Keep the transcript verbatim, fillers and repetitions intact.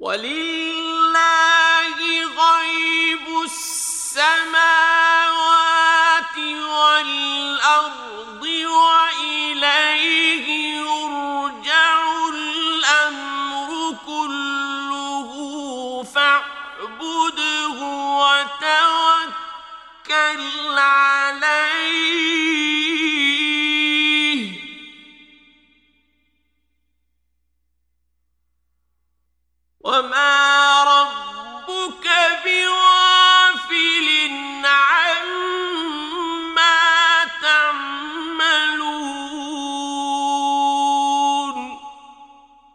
ولله غيب السماوات والأرض وإليه يرجع الأمر كله فاعبده وتوكل عليه